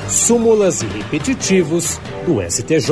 Súmulas e repetitivos do STJ.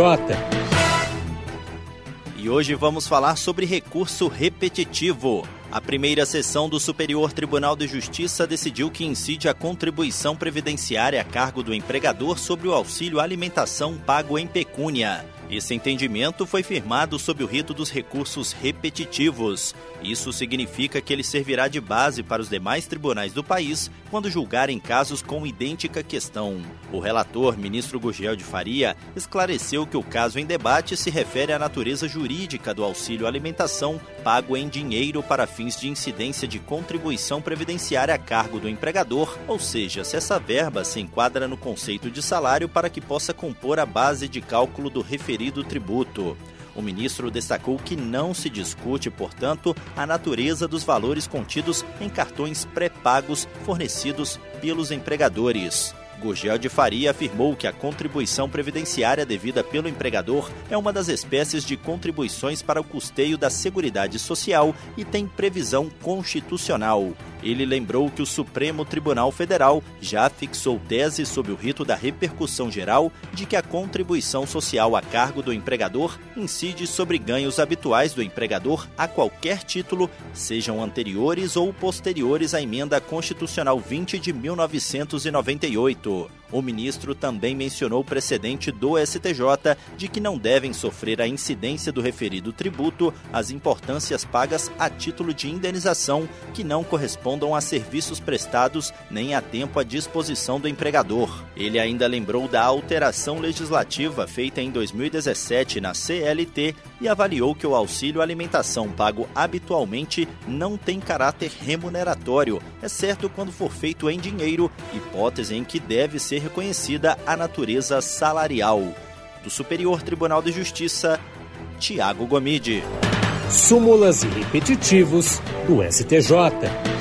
E hoje vamos falar sobre recurso repetitivo. A primeira sessão do Superior Tribunal de Justiça decidiu que incide a contribuição previdenciária a cargo do empregador sobre o auxílio alimentação pago em pecúnia. Esse entendimento foi firmado sob o rito dos recursos repetitivos. Isso significa que ele servirá de base para os demais tribunais do país quando julgarem casos com idêntica questão. O relator, ministro Gurgel de Faria, esclareceu que o caso em debate se refere à natureza jurídica do auxílio alimentação pago em dinheiro para fins de incidência de contribuição previdenciária a cargo do empregador, ou seja, se essa verba se enquadra no conceito de salário para que possa compor a base de cálculo do referido tributo. O ministro destacou que não se discute, portanto, a natureza dos valores contidos em cartões pré-pagos fornecidos pelos empregadores. Gurgel de Faria afirmou que a contribuição previdenciária devida pelo empregador é uma das espécies de contribuições para o custeio da Seguridade Social e tem previsão constitucional. Ele lembrou que o Supremo Tribunal Federal já fixou tese sob o rito da repercussão geral de que a contribuição social a cargo do empregador incide sobre ganhos habituais do empregador a qualquer título, sejam anteriores ou posteriores à Emenda Constitucional 20 de 1998. O ministro também mencionou o precedente do STJ de que não devem sofrer a incidência do referido tributo as importâncias pagas a título de indenização que não correspondam a serviços prestados nem a tempo à disposição do empregador. Ele ainda lembrou da alteração legislativa feita em 2017 na CLT e avaliou que o auxílio alimentação pago habitualmente não tem caráter remuneratório, exceto quando for feito em dinheiro, hipótese em que deve ser reconhecida a natureza salarial. Do Superior Tribunal de Justiça, Tiago Gomide. Súmulas e repetitivos do STJ.